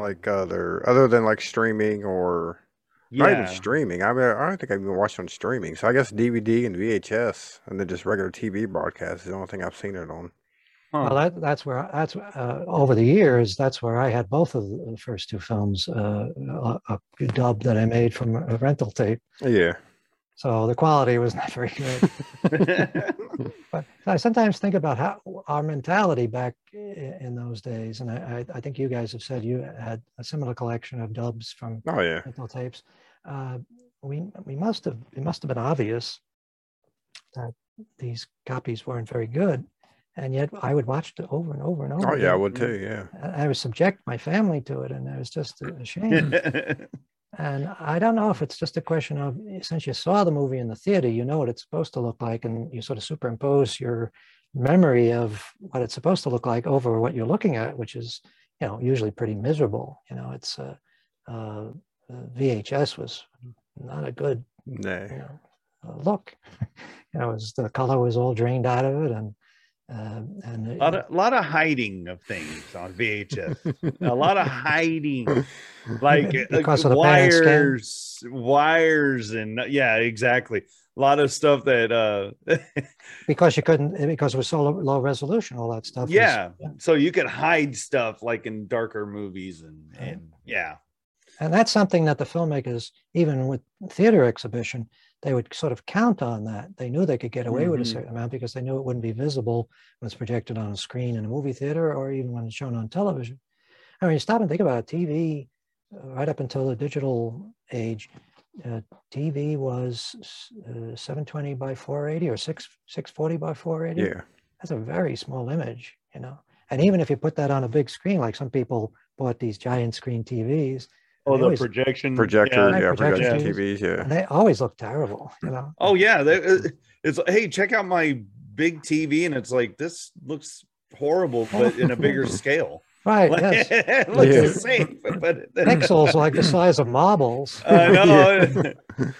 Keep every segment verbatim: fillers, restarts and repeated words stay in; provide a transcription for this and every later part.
like other other than like streaming or not even Yeah. streaming. I mean, I don't think I've even watched on streaming. So I guess D V D and V H S, and then just regular T V broadcast is the only thing I've seen it on. Huh. Well, that, that's where that's uh, over the years. That's where I had both of the first two films, uh, a, a dub that I made from a rental tape. Yeah. So the quality was not very good. But I sometimes think about how our mentality back in those days, and I, I think you guys have said you had a similar collection of dubs from Oh yeah. rental tapes. Uh, we we must have it must have been obvious that these copies weren't very good, and yet I would watch it over and over and over. Oh yeah, I again. would too. Yeah. I would subject my family to it, and I was just ashamed. And I don't know if it's just a question of, since you saw the movie in the theater, you know what it's supposed to look like, and you sort of superimpose your memory of what it's supposed to look like over what you're looking at, which is, you know, usually pretty miserable. You know, it's uh, uh, V H S was not a good, No. you know, uh, look. You know, it was, the color was all drained out of it, and uh, and A lot, of, a lot of hiding of things on V H S. A lot of hiding, like because uh, of the wires, wires, and yeah, exactly. A lot of stuff that uh because you couldn't, because it was so low, low resolution, all that stuff. yeah, was, yeah. So you could hide stuff like in darker movies, and and yeah. And that's something that the filmmakers, even with theater exhibition, they would sort of count on that. They knew they could get away mm-hmm. with a certain amount because they knew it wouldn't be visible when it's projected on a screen in a movie theater or even when it's shown on television. I mean, you stop and think about it, T V, uh, right up until the digital age, uh, T V was uh, seven twenty by four eighty or six forty by four eighty. Yeah. That's a very small image, you know. And even if you put that on a big screen, like some people bought these giant screen T Vs. Oh, the always, projection projector, yeah, yeah, projection projection T Vs. T Vs, yeah. And they always look terrible, you know. Oh yeah, they, it's hey, check out my big T V, and it's like, this looks horrible, but in a bigger scale. Right. Like, yes. it looks Yeah. the same, but Pixels like the size of marbles. I know.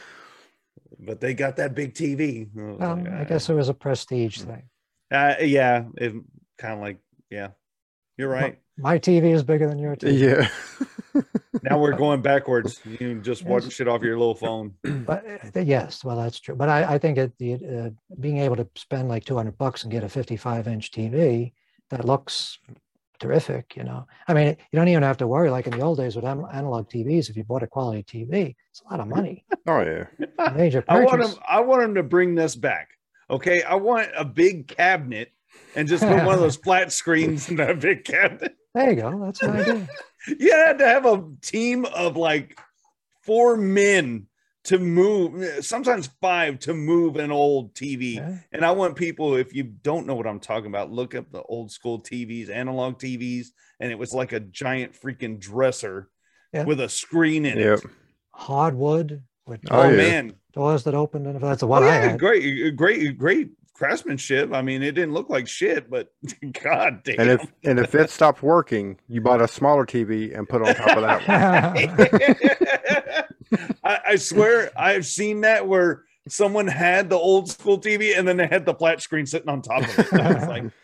But they got that big T V. I, Well, like, I guess it was a prestige thing. Uh, yeah, it kind of like, yeah, you're right. My T V is bigger than your T V. Yeah. Now we're going backwards. You can just watch Yes. shit off your little phone. But uh, yes, well, that's true. But I, I think it, the, uh, being able to spend like two hundred bucks and get a fifty-five inch T V that looks terrific, you know. I mean, you don't even have to worry, like in the old days with an- analog T Vs, if you bought a quality T V, it's a lot of money. Oh yeah. A major I want purchase. him. I want him to bring this back. Okay, I want a big cabinet and just put one of those flat screens in that big cabinet. There you go. That's an idea. You had to have a team of like four men to move, sometimes five to move an old T V. Yeah. And I want people, if you don't know what I'm talking about, look up the old school T Vs, analog T Vs, and it was like a giant freaking dresser Yeah. with a screen in Yep. it. Hardwood with Oh, Oh, yeah. man. doors that opened, and that's the one Oh, I yeah, had. great, great, great craftsmanship. I mean, it didn't look like shit, but god damn. And if and if it stopped working, you bought a smaller T V and put on top of that one. I, I swear I've seen that where someone had the old school T V and then they had the flat screen sitting on top of it. I was like,